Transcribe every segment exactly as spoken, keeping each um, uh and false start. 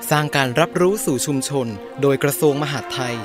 สร้างการรับรู้สู่ชุมชนโดยกระทรวงมหาดไทย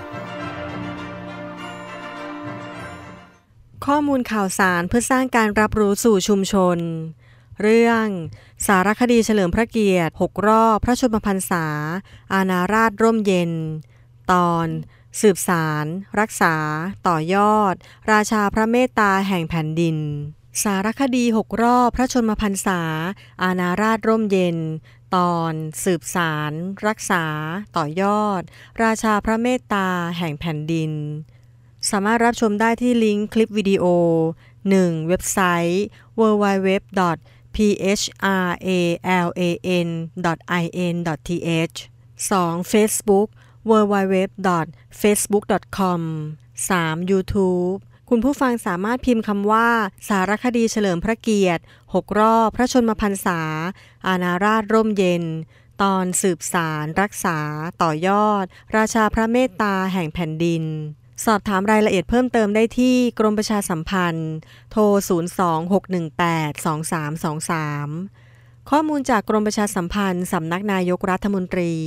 ข้อมูลข่าวสารเพื่อสร้างการรับรู้สู่ชุมชนเรื่องสารคดีเฉลิมพระเกียรติหกรอบพระชนมพรรษาอาณาราษฎร์ร่มเย็นตอนสืบสารรักษาต่อยอดราชาพระเมตตาแห่งแผ่นดินสารคดีหกรอบพระชนมพรรษาอาณาราษฎร์ร่มเย็นตอนสืบสารรักษาต่อยอดราชาพระเมตตาแห่งแผ่นดินสามารถรับชมได้ที่ลิงก์คลิปวิดีโอ หนึ่ง เว็บไซต์ ดับเบิลยู ดับเบิลยู ดับเบิลยู ดอท พี เอช อาร์ เอ แอล เอ เอ็น ดอท ไอ เอ็น ดอท ที เอช สอง Facebook ดับเบิลยู ดับเบิลยู ดับเบิลยู ดอท เฟซบุ๊ก ดอท คอม สาม YouTube คุณผู้ฟังสามารถพิมพ์คำว่าสารคดีเฉลิมพระเกียรติหกรอบพระชนมพรรษาอาณาราษฎร์ร่มเย็นตอนสืบสารรักษาต่อยอดราชาพระเมตตาแห่งแผ่นดินสอบถามรายละเอียดเพิ่มเติมได้ที่กรมประชาสัมพันธ์โทรศูนย์ สอง หก หนึ่ง แปด สอง สาม สอง สามข้อมูลจากกรมประชาสัมพันธ์สำนักนายกรัฐมนตรี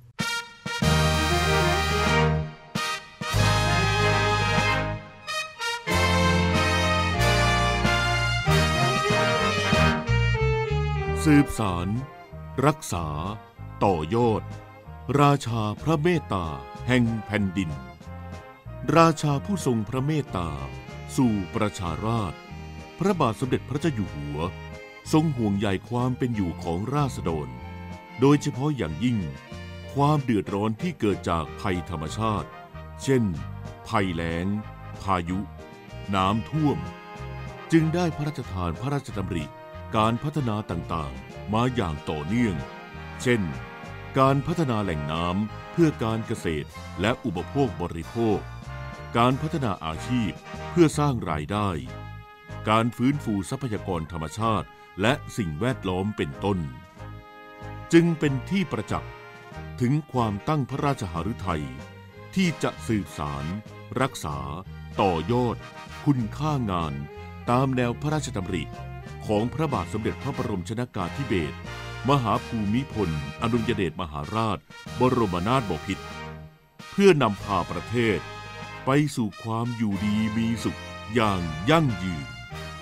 สืบสารรักษาต่อยอดราชาพระเมตตาแห่งแผ่นดินราชาผู้ทรงพระเมตตาสู่ประชาราษฎร์พระบาทสมเด็จพระเจ้าอยู่หัวทรงห่วงใยความเป็นอยู่ของราษฎรโดยเฉพาะอย่างยิ่งความเดือดร้อนที่เกิดจากภัยธรรมชาติเช่นภัยแล้งพายุน้ำท่วมจึงได้พระราชทานพระราชดำริการพัฒนาต่างๆมาอย่างต่อเนื่องเช่นการพัฒนาแหล่งน้ำเพื่อการเกษตรและอุปโภคบริโภคการพัฒนาอาชีพเพื่อสร้างรายได้การฟื้นฟูทรัพยากรธรรมชาติและสิ่งแวดล้อมเป็นต้นจึงเป็นที่ประจักษ์ถึงความตั้งพระราชหฤทัยที่จะสืบสารรักษาต่อยอดคุณค่างานตามแนวพระราชดำริของพระบาทสมเด็จพระบรมชนกาธิเบศรมหาภูมิพลอดุลยเดชมหาราชบรมนาถบพิตรเพื่อนำพาประเทศไปสู่ความอยู่ดีมีสุขอย่างยั่งยืน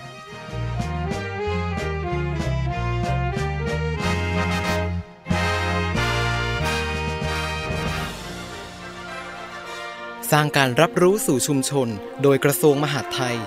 สร้างการรับรู้สู่ชุมชนโดยกระทรวงมหาดไทย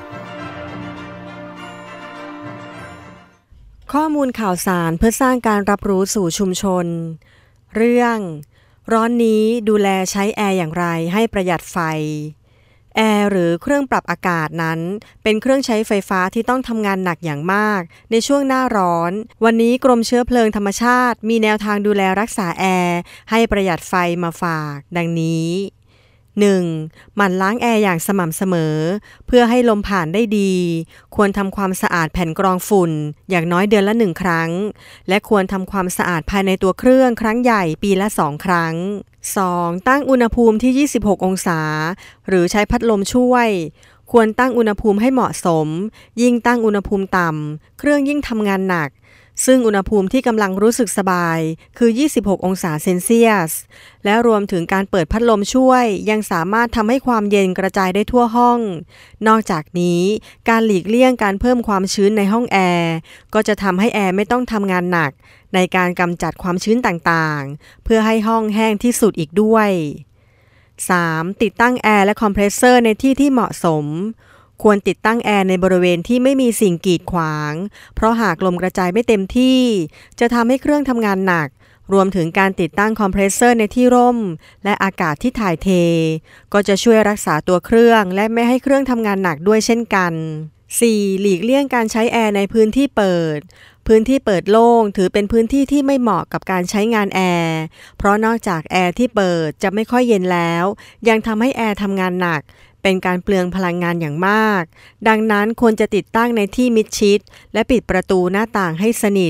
ข้อมูลข่าวสารเพื่อสร้างการรับรู้สู่ชุมชนเรื่องร้อนนี้ดูแลใช้แอร์อย่างไรให้ประหยัดไฟแอร์หรือเครื่องปรับอากาศนั้นเป็นเครื่องใช้ไฟฟ้าที่ต้องทำงานหนักอย่างมากในช่วงหน้าร้อนวันนี้กรมเชื้อเพลิงธรรมชาติมีแนวทางดูแลรักษาแอร์ให้ประหยัดไฟมาฝากดังนี้หนึ่งหมั่นล้างแอร์อย่างสม่ำเสมอเพื่อให้ลมผ่านได้ดีควรทำความสะอาดแผ่นกรองฝุ่นอย่างน้อยเดือนละหนึ่งครั้งและควรทำความสะอาดภายในตัวเครื่องครั้งใหญ่ปีละสองครั้ง สอง ตั้งอุณหภูมิที่ยี่สิบหกองศาหรือใช้พัดลมช่วยควรตั้งอุณหภูมิให้เหมาะสมยิ่งตั้งอุณหภูมิต่ำเครื่องยิ่งทำงานหนักซึ่งอุณหภูมิที่กำลังรู้สึกสบายคือยี่สิบหกองศาเซนเซียสและรวมถึงการเปิดพัดลมช่วยยังสามารถทำให้ความเย็นกระจายได้ทั่วห้องนอกจากนี้การหลีกเลี่ยงการเพิ่มความชื้นในห้องแอร์ก็จะทำให้แอร์ไม่ต้องทำงานหนักในการกำจัดความชื้นต่างๆเพื่อให้ห้องแห้งที่สุดอีกด้วย สาม ติดตั้งแอร์และคอมเพรสเซอร์ในที่ที่เหมาะสมควรติดตั้งแอร์ในบริเวณที่ไม่มีสิ่งกีดขวางเพราะหากลมกระจายไม่เต็มที่จะทำให้เครื่องทำงานหนักรวมถึงการติดตั้งคอมเพรสเซอร์ในที่ร่มและอากาศที่ถ่ายเทก็จะช่วยรักษาตัวเครื่องและไม่ให้เครื่องทำงานหนักด้วยเช่นกัน สี่ หลีกเลี่ยงการใช้แอร์ในพื้นที่เปิดพื้นที่เปิดโล่งถือเป็นพื้นที่ที่ไม่เหมาะกับการใช้งานแอร์เพราะนอกจากแอร์ที่เปิดจะไม่ค่อยเย็นแล้วยังทำให้แอร์ทำงานหนักเป็นการเปลืองพลังงานอย่างมากดังนั้นควรจะติดตั้งในที่มิดชิดและปิดประตูหน้าต่างให้สนิทเพื่อ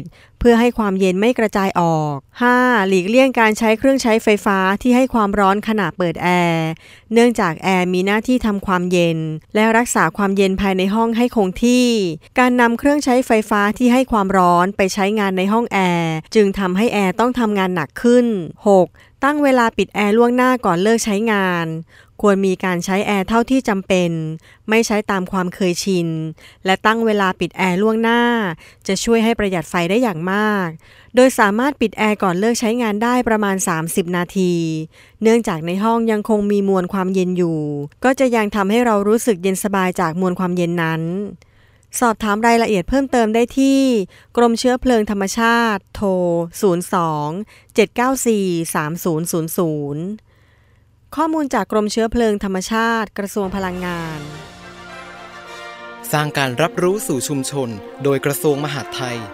พื่อให้ความเย็นไม่กระจายออก ห้า. หลีกเลี่ยงการใช้เครื่องใช้ไฟฟ้าที่ให้ความร้อนขณะเปิดแอร์เนื่องจากแอร์มีหน้าที่ทำความเย็นและรักษาความเย็นภายในห้องให้คงที่การนำเครื่องใช้ไฟฟ้าที่ให้ความร้อนไปใช้งานในห้องแอร์จึงทำให้แอร์ต้องทำงานหนักขึ้น หก. ตั้งเวลาปิดแอร์ล่วงหน้าก่อนเลิกใช้งานควรมีการใช้แอร์เท่าที่จำเป็นไม่ใช้ตามความเคยชินและตั้งเวลาปิดแอร์ล่วงหน้าจะช่วยให้ประหยัดไฟได้อย่างมากโดยสามารถปิดแอร์ก่อนเลิกใช้งานได้ประมาณสามสิบนาทีเนื่องจากในห้องยังคงมีมวลความเย็นอยู่ก็จะยังทำให้เรารู้สึกเย็นสบายจากมวลความเย็นนั้นสอบถามรายละเอียดเพิ่มเติมได้ที่กรมเชื้อเพลิงธรรมชาติโทรศูนย์ สอง เจ็ด เก้า สี่ สาม ศูนย์ ศูนย์ ศูนย์ข้อมูลจากกรมเชื้อเพลิงธรรมชาติกระทรวงพลังงานสร้างการรับรู้สู่ชุมชนโดยกระทรวงมหาดไทย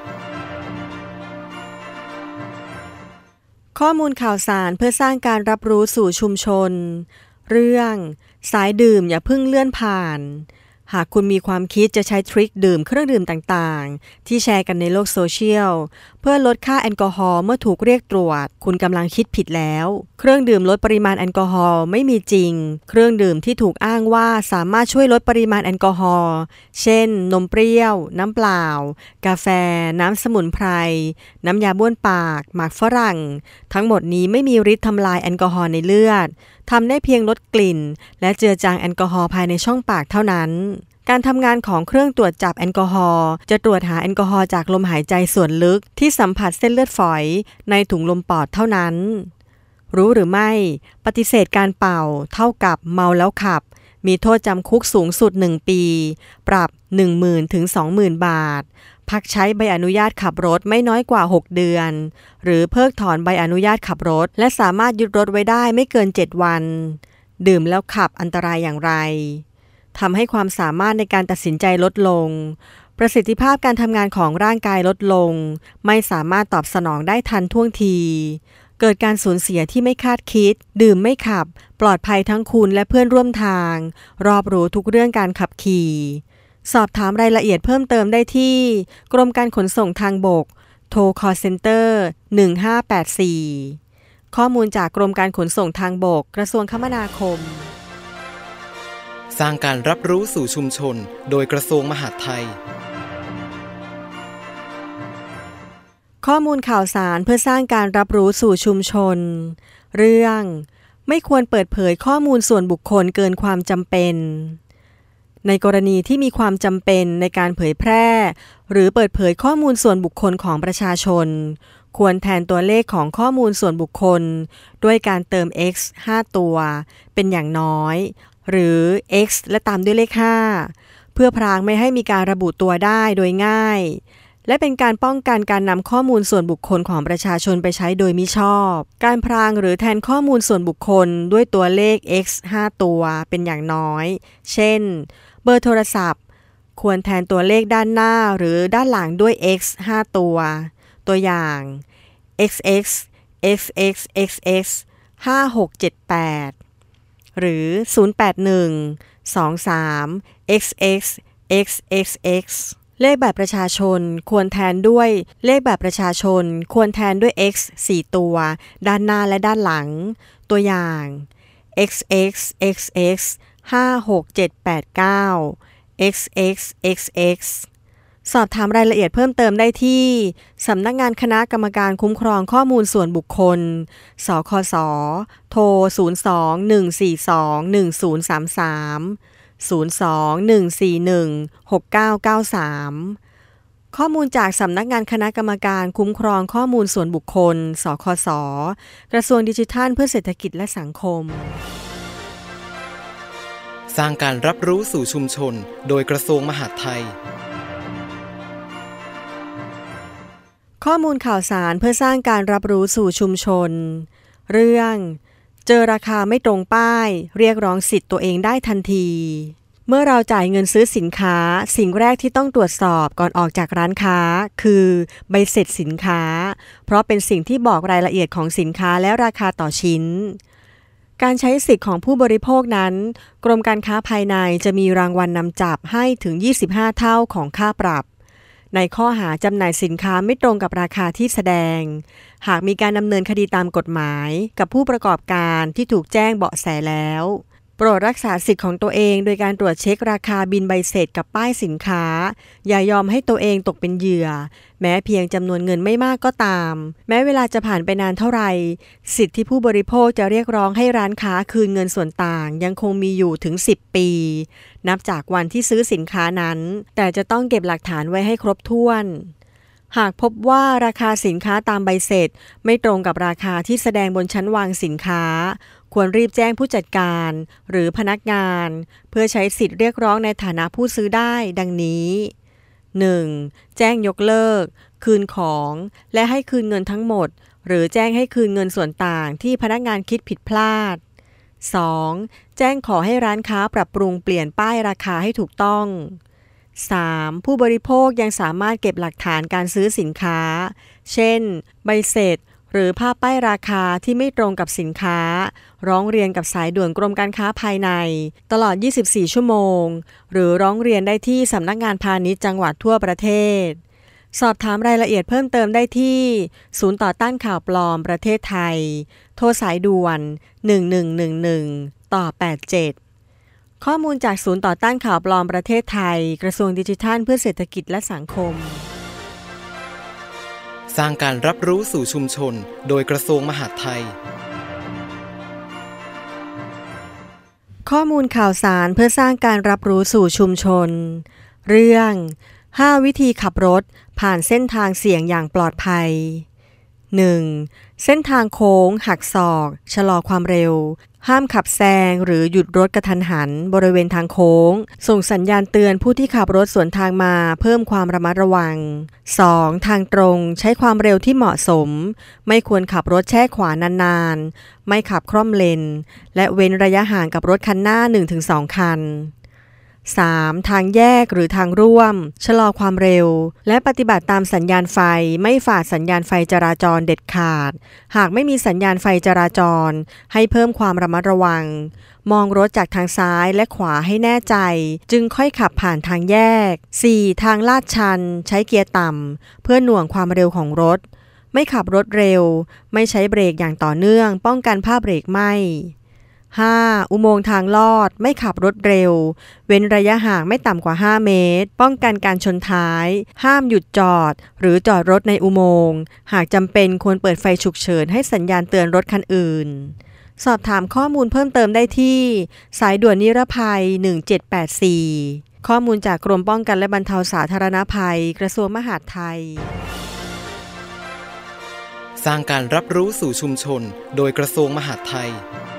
ข้อมูลข่าวสารเพื่อสร้างการรับรู้สู่ชุมชนเรื่องสายดื่มอย่าเพิ่งเลื่อนผ่านหากคุณมีความคิดจะใช้ทริคดื่มเครื่องดื่มต่างๆที่แชร์กันในโลกโซเชียลเพื่อลดค่าแอลกอฮอล์เมื่อถูกเรียกตรวจคุณกำลังคิดผิดแล้วเครื่องดื่มลดปริมาณแอลกอฮอล์ไม่มีจริงเครื่องดื่มที่ถูกอ้างว่าสามารถช่วยลดปริมาณแอลกอฮอล์เช่นนมเปรี้ยวน้ำเปล่ากาแฟน้ำสมุนไพรน้ำยาบ้วนปากหมากฝรั่งทั้งหมดนี้ไม่มีฤทธิ์ทำลายแอลกอฮอล์ในเลือดทำได้เพียงลดกลิ่นและเจือจางแอลกอฮอล์ภายในช่องปากเท่านั้นการทำงานของเครื่องตรวจจับแอลกอฮอล์จะตรวจหาแอลกอฮอล์จากลมหายใจส่วนลึกที่สัมผัสเส้นเลือดฝอยในถุงลมปอดเท่านั้นรู้หรือไม่ปฏิเสธการเป่าเท่ากับเมาแล้วขับมีโทษจำคุกสูงสุดหนึ่งปีปรับ หนึ่งหมื่น ถึง สองหมื่น บาทพักใช้ใบอนุญาตขับรถไม่น้อยกว่าหกเดือนหรือเพิกถอนใบอนุญาตขับรถและสามารถยึดรถไว้ได้ไม่เกินเจ็ดวันดื่มแล้วขับอันตรายอย่างไรทำให้ความสามารถในการตัดสินใจลดลงประสิทธิภาพการทำงานของร่างกายลดลงไม่สามารถตอบสนองได้ทันท่วงทีเกิดการสูญเสียที่ไม่คาดคิดดื่มไม่ขับปลอดภัยทั้งคุณและเพื่อนร่วมทางรอบรู้ทุกเรื่องการขับขี่สอบถามรายละเอียดเพิ่มเติมได้ที่กรมการขนส่งทางบกโทร call center หนึ่งห้าแปดสี่ข้อมูลจากกรมการขนส่งทางบกกระทรวงคมนาคมสร้างการรับรู้สู่ชุมชนโดยกระทรวงมหาดไทยข้อมูลข่าวสารเพื่อสร้างการรับรู้สู่ชุมชนเรื่องไม่ควรเปิดเผยข้อมูลส่วนบุคคลเกินความจำเป็นในกรณีที่มีความจำเป็นในการเผยแพร่หรือเปิดเผยข้อมูลส่วนบุคคลของประชาชนควรแทนตัวเลขของข้อมูลส่วนบุคคลด้วยการเติม x ห้าตัวเป็นอย่างน้อยหรือ x และตามด้วยเลขห้าเพื่อพรางไม่ให้มีการระบุตัวได้โดยง่ายและเป็นการป้องกันการนำข้อมูลส่วนบุคคลของประชาชนไปใช้โดยมิชอบการพรางหรือแทนข้อมูลส่วนบุคคลด้วยตัวเลข x ห้าตัวเป็นอย่างน้อยเช่นเบอร์โทรศัพท์ควรแทนตัวเลขด้านหน้าหรือด้านหลังด้วย x ห้าตัวตัวอย่าง xx xxxx ห้าหกเจ็ดแปดหรือศูนย์ แปด หนึ่ง สอง สาม xx xxx เลขบัตรประชาชนควรแทนด้วยเลขบัตรประชาชนควรแทนด้วย x สี่ตัวด้านหน้าและด้านหลังตัวอย่าง xx xx ห้าหกเจ็ดแปดเก้า xx xx สอบถามรายละเอียดเพิ่มเติมได้ที่สำนักงานคณะกรรมการคุ้มครองข้อมูลส่วนบุคคลสคสโทรศูนย์ สอง หนึ่ง สี่ สอง หนึ่ง ศูนย์ สาม สาม ศูนย์ สอง หนึ่ง สี่ หนึ่ง หก เก้า เก้า สามข้อมูลจากสำนักงานคณะกรรมการคุ้มครองข้อมูลส่วนบุคคลสคสกระทรวงดิจิทัลเพื่อเศรษฐกิจและสังคมสร้างการรับรู้สู่ชุมชนโดยกระทรวงมหาดไทยข้อมูลข่าวสารเพื่อสร้างการรับรู้สู่ชุมชนเรื่องเจอราคาไม่ตรงป้ายเรียกร้องสิทธิ์ตัวเองได้ทันทีเมื่อเราจ่ายเงินซื้อสินค้าสิ่งแรกที่ต้องตรวจสอบก่อนออกจากร้านค้าคือใบเสร็จสินค้าเพราะเป็นสิ่งที่บอกรายละเอียดของสินค้าและราคาต่อชิ้นการใช้สิทธิ์ของผู้บริโภคนั้นกรมการค้าภายในจะมีรางวัลนำจับให้ถึงยี่สิบห้าเท่าของค่าปรับในข้อหาจำหน่ายสินค้าไม่ตรงกับราคาที่แสดงหากมีการดำเนินคดีตามกฎหมายกับผู้ประกอบการที่ถูกแจ้งเบาะแสแล้วโปรดรักษาสิทธิ์ของตัวเองโดยการตรวจเช็คราคาบินใบเสร็จกับป้ายสินค้าอย่ายอมให้ตัวเองตกเป็นเหยื่อแม้เพียงจำนวนเงินไม่มากก็ตามแม้เวลาจะผ่านไปนานเท่าไหร่สิทธิที่ผู้บริโภคจะเรียกร้องให้ร้านค้าคืนเงินส่วนต่างยังคงมีอยู่ถึงสิบปีนับจากวันที่ซื้อสินค้านั้นแต่จะต้องเก็บหลักฐานไว้ให้ครบถ้วนหากพบว่าราคาสินค้าตามใบเสร็จไม่ตรงกับราคาที่แสดงบนชั้นวางสินค้าควรรีบแจ้งผู้จัดการหรือพนักงานเพื่อใช้สิทธิเรียกร้องในฐานะผู้ซื้อได้ดังนี้ หนึ่ง. แจ้งยกเลิกคืนของและให้คืนเงินทั้งหมดหรือแจ้งให้คืนเงินส่วนต่างที่พนักงานคิดผิดพลาด สอง. แจ้งขอให้ร้านค้าปรับปรุงเปลี่ยนป้ายราคาให้ถูกต้อง สาม. ผู้บริโภคยังสามารถเก็บหลักฐานการซื้อสินค้าเช่นใบเสร็จหรือภาพป้ายราคาที่ไม่ตรงกับสินค้าร้องเรียนกับสายด่วนกรมการค้าภายในตลอดยี่สิบสี่ชั่วโมงหรือร้องเรียนได้ที่สำนักงานพาณิชย์จังหวัดทั่วประเทศสอบถามรายละเอียดเพิ่มเติมได้ที่ศูนย์ต่อต้านข่าวปลอมประเทศไทยโทรสายด่วนหนึ่งหนึ่งหนึ่งหนึ่งต่อแปดเจ็ดข้อมูลจากศูนย์ต่อต้านข่าวปลอมประเทศไทยกระทรวงดิจิทัลเพื่อเศรษฐกิจและสังคมสร้างการรับรู้สู่ชุมชนโดยกระทรวงมหาดไทยข้อมูลข่าวสารเพื่อสร้างการรับรู้สู่ชุมชนเรื่องห้าวิธีขับรถผ่านเส้นทางเสี่ยงอย่างปลอดภัย หนึ่ง. เส้นทางโค้งหักศอกชะลอความเร็วห้ามขับแซงหรือหยุดรถกระทันหันบริเวณทางโค้งส่งสัญญาณเตือนผู้ที่ขับรถสวนทางมาเพิ่มความระมัดระวัง สอง. ทางตรงใช้ความเร็วที่เหมาะสมไม่ควรขับรถแช่ขวานานๆไม่ขับคล่อมเลนและเว้นระยะห่างกับรถคันหน้า หนึ่งถึงสอง คันสาม. ทางแยกหรือทางร่วมชะลอความเร็วและปฏิบัติตามสัญญาณไฟไม่ฝ่าสัญญาณไฟจราจรเด็ดขาดหากไม่มีสัญญาณไฟจราจรให้เพิ่มความระมัดระวังมองรถจากทางซ้ายและขวาให้แน่ใจจึงค่อยขับผ่านทางแยก สี่. ทางลาดชันใช้เกียร์ต่ำเพื่อหน่วงความเร็วของรถไม่ขับรถเร็วไม่ใช้เบรกอย่างต่อเนื่องป้องกันผ้าเบรกไหม้ห้า. อุโมงค์ทางลอดไม่ขับรถเร็วเว้นระยะห่างไม่ต่ำกว่าห้าเมตรป้องกันการชนท้ายห้ามหยุดจอดหรือจอดรถในอุโมงค์หากจำเป็นควรเปิดไฟฉุกเฉินให้สัญญาณเตือนรถคันอื่นสอบถามข้อมูลเพิ่มเติมได้ที่สายด่วนนิรภัยหนึ่งเจ็ดแปดสี่ข้อมูลจากกรมป้องกันและบรรเทาสาธารณภัยกระทรวงมหาดไทยสร้างการรับรู้สู่ชุมชนโดยกระทรวงมหาดไทย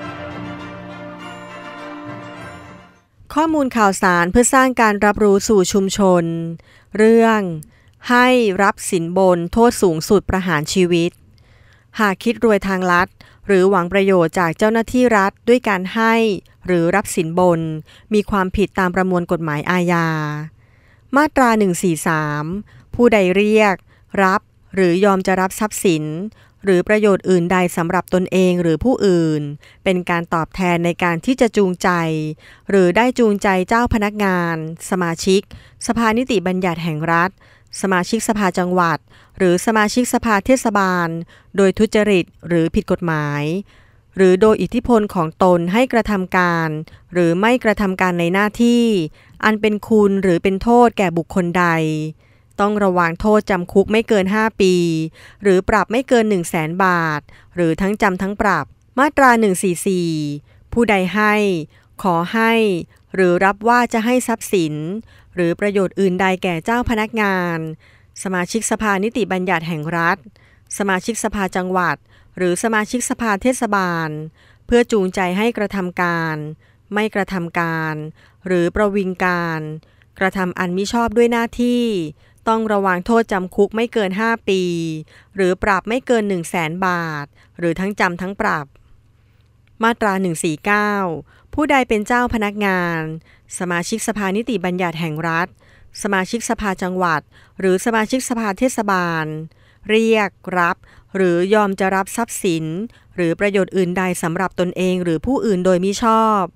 ข้อมูลข่าวสารเพื่อสร้างการรับรู้สู่ชุมชนเรื่องให้รับสินบนโทษสูงสุดประหารชีวิตหากคิดรวยทางลัดหรือหวังประโยชน์จากเจ้าหน้าที่รัฐด้วยการให้หรือรับสินบนมีความผิดตามประมวลกฎหมายอาญามาตราหนึ่งร้อยสี่สิบสามผู้ใดเรียกรับหรือยอมจะรับทรัพย์สินหรือประโยชน์อื่นใดสำหรับตนเองหรือผู้อื่นเป็นการตอบแทนในการที่จะจูงใจหรือได้จูงใจเจ้าพนักงานสมาชิกสภานิติบัญญัติแห่งรัฐสมาชิกสภาจังหวัดหรือสมาชิกสภาเทศบาลโดยทุจริตหรือผิดกฎหมายหรือโดยอิทธิพลของตนให้กระทำการหรือไม่กระทำการในหน้าที่อันเป็นคุณหรือเป็นโทษแก่บุคคลใดต้องระวางโทษจำคุกไม่เกินห้าปีหรือปรับไม่เกิน หนึ่งแสน บาทหรือทั้งจำทั้งปรับมาตราหนึ่งร้อยสี่สิบสี่ผู้ใดให้ขอให้หรือรับว่าจะให้ทรัพย์สินหรือประโยชน์อื่นใดแก่เจ้าพนักงานสมาชิกสภานิติบัญญัติแห่งรัฐสมาชิกสภาจังหวัดหรือสมาชิกสภาเทศบาลเพื่อจูงใจให้กระทำการไม่กระทำการหรือประวิงการกระทำอันมิชอบด้วยหน้าที่ต้องระวางโทษจำคุกไม่เกินห้าปีหรือปรับไม่เกิน หนึ่งแสน บาทหรือทั้งจำทั้งปรับมาตราหนึ่งร้อยสี่สิบเก้าผู้ใดเป็นเจ้าพนักงานสมาชิกสภานิติบัญญัติแห่งรัฐสมาชิกสภาจังหวัดหรือสมาชิกสภาเทศบาลเรียกรับหรือยอมจะรับทรัพย์สินหรือประโยชน์อื่นใดสำหรับตนเองหรือผู้อื่นโดยมิชอบเ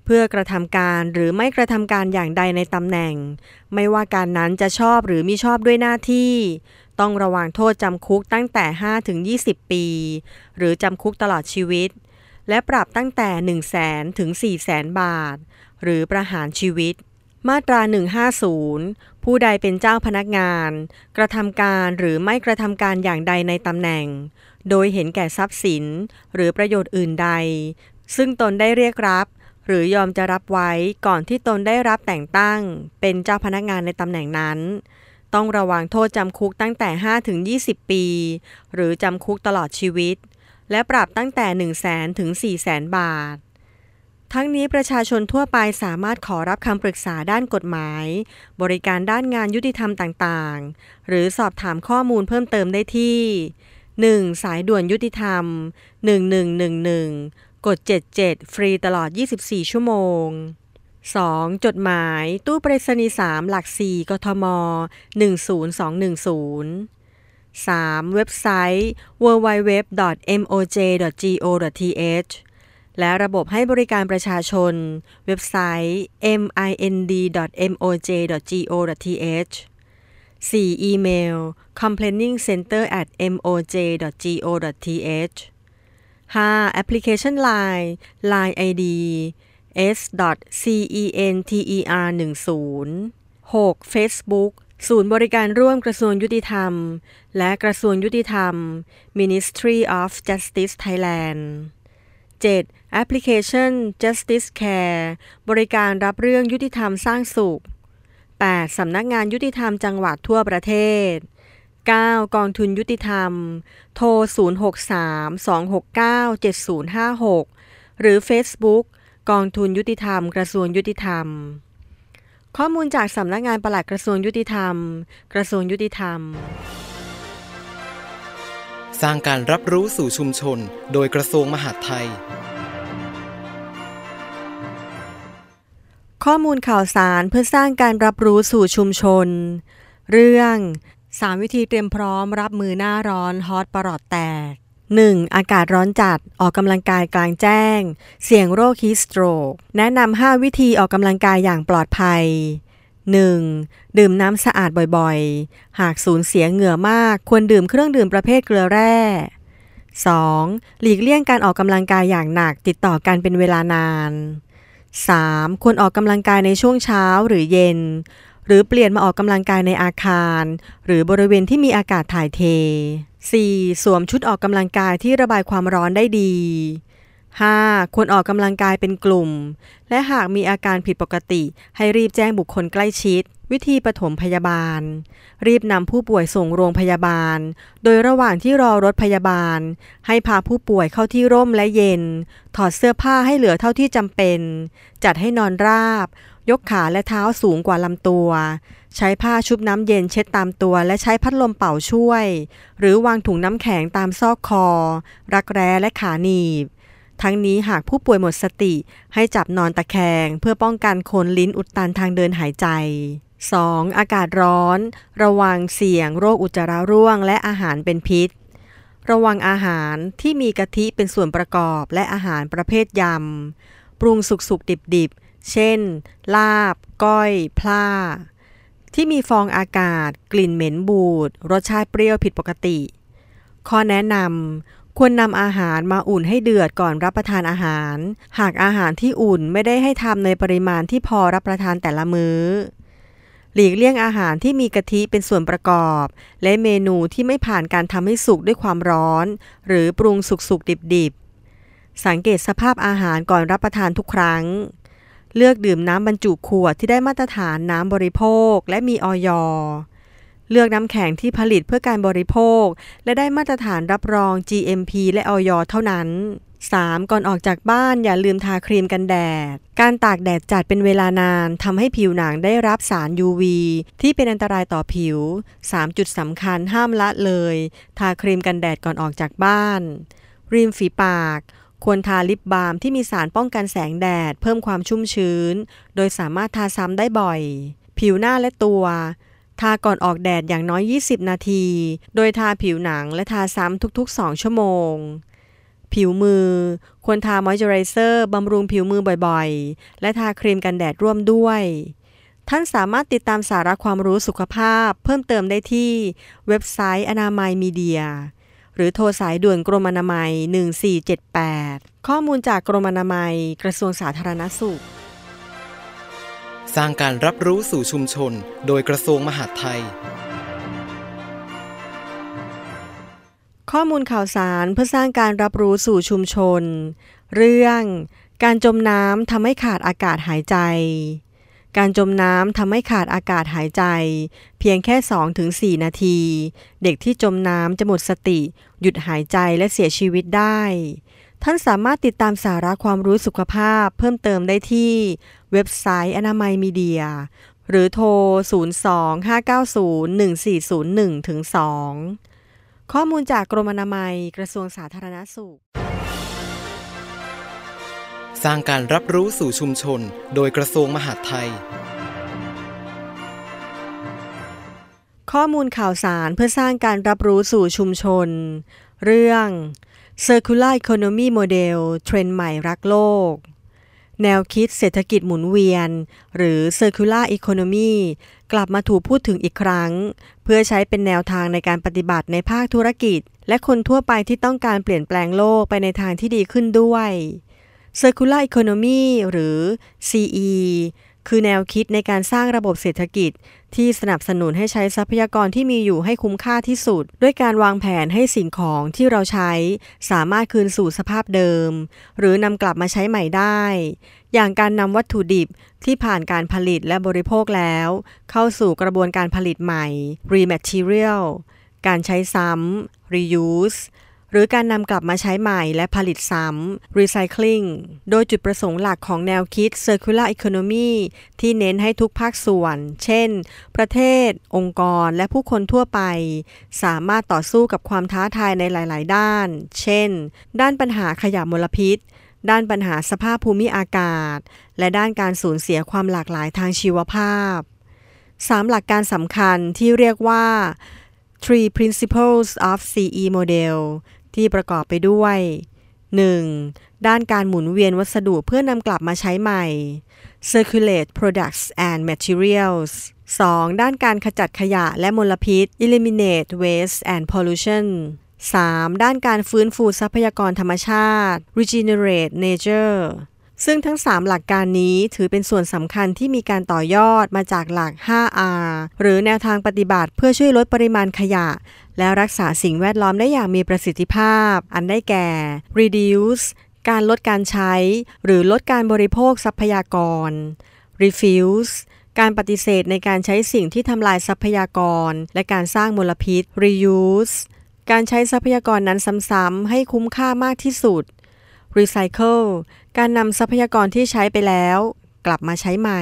พื่อกระทำการหรือไม่กระทำการอย่างใดในตำแหน่งไม่ว่าการนั้นจะชอบหรือมิชอบด้วยหน้าที่ต้องระวังโทษจำคุกตั้งแต่ ห้าถึงยี่สิบ ปีหรือจำคุกตลอดชีวิตและปรับตั้งแต่ หนึ่งแสน ถึง สี่แสน บาทหรือประหารชีวิตมาตราหนึ่งห้าศูนย์ผู้ใดเป็นเจ้าพนักงานกระทำการหรือไม่กระทำการอย่างใดในตำแหน่งโดยเห็นแก่ทรัพย์สินหรือประโยชน์อื่นใดซึ่งตนได้เรียกรับหรือยอมจะรับไว้ก่อนที่ตนได้รับแต่งตั้งเป็นเจ้าพนักงานในตำแหน่งนั้นต้องระวังโทษจำคุกตั้งแต่ ห้าถึงยี่สิบ ปีหรือจำคุกตลอดชีวิตและปรับตั้งแต่ หนึ่งแสน ถึง สี่แสน บาททั้งนี้ประชาชนทั่วไปสามารถขอรับคำปรึกษาด้านกฎหมายบริการด้านงานยุติธรรมต่างๆหรือสอบถามข้อมูลเพิ่มเติมได้ที่ หนึ่ง สายด่วนยุติธรรม หนึ่งหนึ่งหนึ่งหนึ่ง กด เจ็ดเจ็ด ฟรีตลอด ยี่สิบสี่ ชั่วโมง สอง จดหมายตู้ไปรษณีย์สามหลักสี่กทม หนึ่งศูนย์สองหนึ่งศูนย์ สาม เว็บไซต์ ดับเบิลยู ดับเบิลยู ดับเบิลยู ดอท เอ็ม โอ เจ ดอท จี โอ ดอท ที เอช และระบบให้บริการประชาชนเว็บไซต์ เอ็ม ไอ เอ็น ดี ดอท เอ็ม โอ เจ ดอท จี โอ ดอท ที เอช สี่ อีเมล คอมเพลนนิ่งเซ็นเตอร์ แอท เอ็ม โอ เจ ดอท จี โอ ดอท ที เอช ห้า แอปพลิเคชัน ไลน์ ไลน์ ไอ ดี เอส ดอท ซี อี เอ็น ที อี อาร์ หนึ่งศูนย์ หก Facebook ศูนย์บริการร่วมกระทรวงยุติธรรมและกระทรวงยุติธรรม Ministry of Justice Thailand เจ็ด แอปพลิเคชัน Justice Care บริการรับเรื่องยุติธรรมสร้างสุข แปด สำนักงานยุติธรรมจังหวัดทั่วประเทศ เก้า กองทุนยุติธรรมโทร ศูนย์ หก สาม สอง หก เก้า เจ็ด ศูนย์ ห้า หก หรือ Facebook กองทุนยุติธรรมกระทรวงยุติธรรมข้อมูลจากสำนักงานปลัดกระทรวงยุติธรรมกระทรวงยุติธรรมสร้างการรับรู้สู่ชุมชนโดยกระทรวงมหาดไทยข้อมูลข่าวสารเพื่อสร้างการรับรู้สู่ชุมชนเรื่องสามวิธีเตรียมพร้อมรับมือหน้าร้อนฮอตประหลอดแตก หนึ่ง อากาศร้อนจัดออกกำลังกายกลางแจ้งเสี่ยงโรคฮีทสโตรกแนะนำห้าวิธีออกกำลังกายอย่างปลอดภัย หนึ่ง ดื่มน้ำสะอาดบ่อยๆหากสูญเสียเหงื่อมากควรดื่มเครื่องดื่มประเภทเกลือแร่ สอง หลีกเลี่ยงการออกกำลังกายอย่างหนักติดต่อกันเป็นเวลานาน สาม ควรออกกำลังกายในช่วงเช้าหรือเย็นหรือเปลี่ยนมาออกกำลังกายในอาคารหรือบริเวณที่มีอากาศถ่ายเท สี่ สวมชุดออกกำลังกายที่ระบายความร้อนได้ดี ห้า ควรออกกำลังกายเป็นกลุ่มและหากมีอาการผิดปกติให้รีบแจ้งบุคคลใกล้ชิดวิธีปฐมพยาบาลรีบนำผู้ป่วยส่งโรงพยาบาลโดยระหว่างที่รอรถพยาบาลให้พาผู้ป่วยเข้าที่ร่มและเย็นถอดเสื้อผ้าให้เหลือเท่าที่จำเป็นจัดให้นอนราบยกขาและเท้าสูงกว่าลำตัวใช้ผ้าชุบน้ำเย็นเช็ดตามตัวและใช้พัดลมเป่าช่วยหรือวางถุงน้ำแข็งตามซอกคอรักแร้และขาหนีบทั้งนี้หากผู้ป่วยหมดสติให้จับนอนตะแคงเพื่อป้องกันโคนลิ้นอุดตันทางเดินหายใจ สอง อากาศร้อนระวังเสี่ยงโรคอุจจาระร่วงและอาหารเป็นพิษระวังอาหารที่มีกะทิเป็นส่วนประกอบและอาหารประเภทยำปรุงสุกๆดิบๆเช่นลาบก้อยพล่าที่มีฟองอากาศกลิ่นเหม็นบูดรสชาติเปรี้ยวผิดปกติข้อแนะนำควรนำอาหารมาอุ่นให้เดือดก่อนรับประทานอาหารหากอาหารที่อุ่นไม่ได้ให้ทำในปริมาณที่พอรับประทานแต่ละมื้อหลีกเลี่ยงอาหารที่มีกะทิเป็นส่วนประกอบและเมนูที่ไม่ผ่านการทำให้สุกด้วยความร้อนหรือปรุงสุกๆดิบๆสังเกตสภาพอาหารก่อนรับประทานทุกครั้งเลือกดื่มน้ำบรรจุขวดที่ได้มาตรฐานน้ำบริโภคและมีอย.เลือกน้ำแข็งที่ผลิตเพื่อการบริโภคและได้มาตรฐานรับรอง จี เอ็ม พี และอย.เท่านั้น สาม ก่อนออกจากบ้านอย่าลืมทาครีมกันแดดการตากแดดจัดเป็นเวลานานทำให้ผิวหนังได้รับสาร ยู วี ที่เป็นอันตรายต่อผิว สาม จุดสำคัญห้ามละเลยทาครีมกันแดดก่อนออกจากบ้านริมฝีปากควรทาลิปบาล์มที่มีสารป้องกันแสงแดดเพิ่มความชุ่มชื้นโดยสามารถทาซ้ำได้บ่อยผิวหน้าและตัวทาก่อนออกแดดอย่างน้อยยี่สิบนาทีโดยทาผิวหนังและทาซ้ำทุกๆสองชั่วโมงผิวมือควรทามอยเจอไรเซอร์บำรุงผิวมือบ่อยๆและทาครีมกันแดดร่วมด้วยท่านสามารถติดตามสาระความรู้สุขภาพเพิ่มเติมได้ที่เว็บไซต์อนามัยมีเดียหรือโทรสายด่วนกรมอนามัยหนึ่งสี่เจ็ดแปดข้อมูลจากกรมอนามัยกระทรวงสาธารณสุขสร้างการรับรู้สู่ชุมชนโดยกระทรวงมหาดไทยข้อมูลข่าวสารเพื่อสร้างการรับรู้สู่ชุมชนเรื่องการจมน้ำทำให้ขาดอากาศหายใจการจมน้ำทำให้ขาดอากาศหายใจเพียงแค่ สองถึงสี่ นาทีเด็กที่จมน้ำจะหมดสติหยุดหายใจและเสียชีวิตได้ท่านสามารถติดตามสาระความรู้สุขภาพเพิ่มเติมได้ที่เว็บไซต์อนามัยมีเดียหรือโทรศูนย์ สอง ห้า เก้า ศูนย์ หนึ่ง สี่ ศูนย์ หนึ่ง ถึง สอง ข้อมูลจากกรมอนามัยกระทรวงสาธารณสุขสร้างการรับรู้สู่ชุมชนโดยกระทรวงมหาดไทยข้อมูลข่าวสารเพื่อสร้างการรับรู้สู่ชุมชนเรื่อง Circular Economy Model เทรนด์ใหม่รักโลกแนวคิดเศรษฐกิจหมุนเวียนหรือ Circular Economy กลับมาถูกพูดถึงอีกครั้งเพื่อใช้เป็นแนวทางในการปฏิบัติในภาคธุรกิจและคนทั่วไปที่ต้องการเปลี่ยนแปลงโลกไปในทางที่ดีขึ้นด้วย Circular Economy หรือ ซี อี คือแนวคิดในการสร้างระบบเศรษฐกิจที่สนับสนุนให้ใช้ทรัพยากรที่มีอยู่ให้คุ้มค่าที่สุดด้วยการวางแผนให้สิ่งของที่เราใช้สามารถคืนสู่สภาพเดิมหรือนำกลับมาใช้ใหม่ได้อย่างการนำวัตถุดิบที่ผ่านการผลิตและบริโภคแล้วเข้าสู่กระบวนการผลิตใหม่ Rematerial การใช้ซ้ำ Reuseหรือการนำกลับมาใช้ใหม่และผลิตซ้ำ Recycling โดยจุดประสงค์หลักของแนวคิด Circular Economy ที่เน้นให้ทุกภาคส่วนเช่นประเทศองค์กรและผู้คนทั่วไปสามารถต่อสู้กับความท้าทายในหลายๆด้านเช่นด้านปัญหาขยะมลพิษด้านปัญหาสภาพภูมิอากาศและด้านการสูญเสียความหลากหลายทางชีวภาพสามหลักการสำคัญที่เรียกว่า Three Principles of ซี อี Modelที่ประกอบไปด้วย หนึ่ง ด้านการหมุนเวียนวัสดุเพื่อนำกลับมาใช้ใหม่ Circulate Products and Materials สอง ด้านการขจัดขยะและมลพิษ Eliminate Waste and Pollution สาม ด้านการฟื้นฟูทรัพยากรธรรมชาติ Regenerate Nature ซึ่งทั้งสามหลักการนี้ถือเป็นส่วนสำคัญที่มีการต่อยอดมาจากหลัก ห้า อาร์ หรือแนวทางปฏิบัติเพื่อช่วยลดปริมาณขยะและรักษาสิ่งแวดล้อมได้อย่างมีประสิทธิภาพอันได้แก่ Reduce การลดการใช้หรือลดการบริโภคทรัพยากร Refuse การปฏิเสธในการใช้สิ่งที่ทำลายทรัพยากรและการสร้างมลพิษ Reuse การใช้ทรัพยากรนั้นซ้ำๆให้คุ้มค่ามากที่สุด Recycle การนำทรัพยากรที่ใช้ไปแล้วกลับมาใช้ใหม่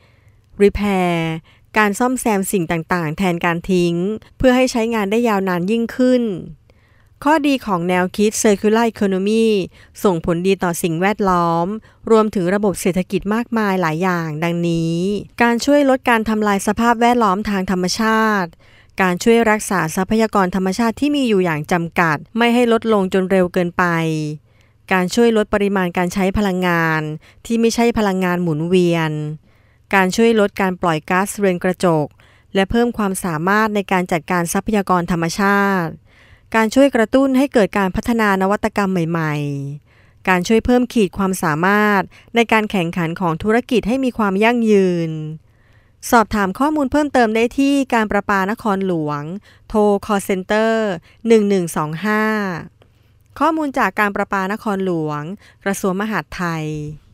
Repair การซ่อมแซมสิ่งต่างๆแทนการทิ้งเพื่อให้ใช้งานได้ยาวนานยิ่งขึ้นข้อดีของแนวคิด Circular Economy ส่งผลดีต่อสิ่งแวดล้อมรวมถึงระบบเศรษฐกิจมากมายหลายอย่างดังนี้การช่วยลดการทำลายสภาพแวดล้อมทางธรรมชาติการช่วยรักษาทรัพยากรธรรมชาติที่มีอยู่อย่างจำกัดไม่ให้ลดลงจนเร็วเกินไปการช่วยลดปริมาณการใช้พลังงานที่ไม่ใช่พลังงานหมุนเวียนการช่วยลดการปล่อยก๊าซเรือนกระจกและเพิ่มความสามารถในการจัดการทรัพยากรธรรมชาติการช่วยกระตุ้นให้เกิดการพัฒนานวัตกรรมใหม่ๆการช่วยเพิ่มขีดความสามารถในการแข่งขันของธุรกิจให้มีความยั่งยืนสอบถามข้อมูลเพิ่มเติมได้ที่การประปานครหลวงโทร call center หนึ่งหนึ่งสองห้าข้อมูลจากการประปานครหลวงกระทรวงมหาดไทย